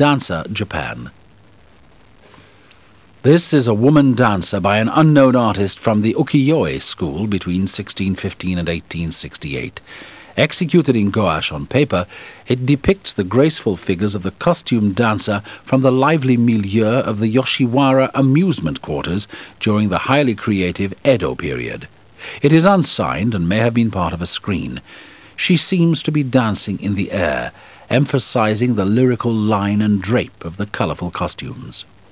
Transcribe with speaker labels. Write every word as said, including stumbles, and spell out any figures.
Speaker 1: Dancer, Japan. This is a woman dancer by an unknown artist from the ukiyo-e school between sixteen fifteen and eighteen sixty-eight. Executed in gouache on paper, it depicts the graceful figures of the costumed dancer from the lively milieu of the Yoshiwara amusement quarters during the highly creative Edo period. It is unsigned and may have been part of a screen. She seems to be dancing in the air, emphasizing the lyrical line and drape of the colorful costumes.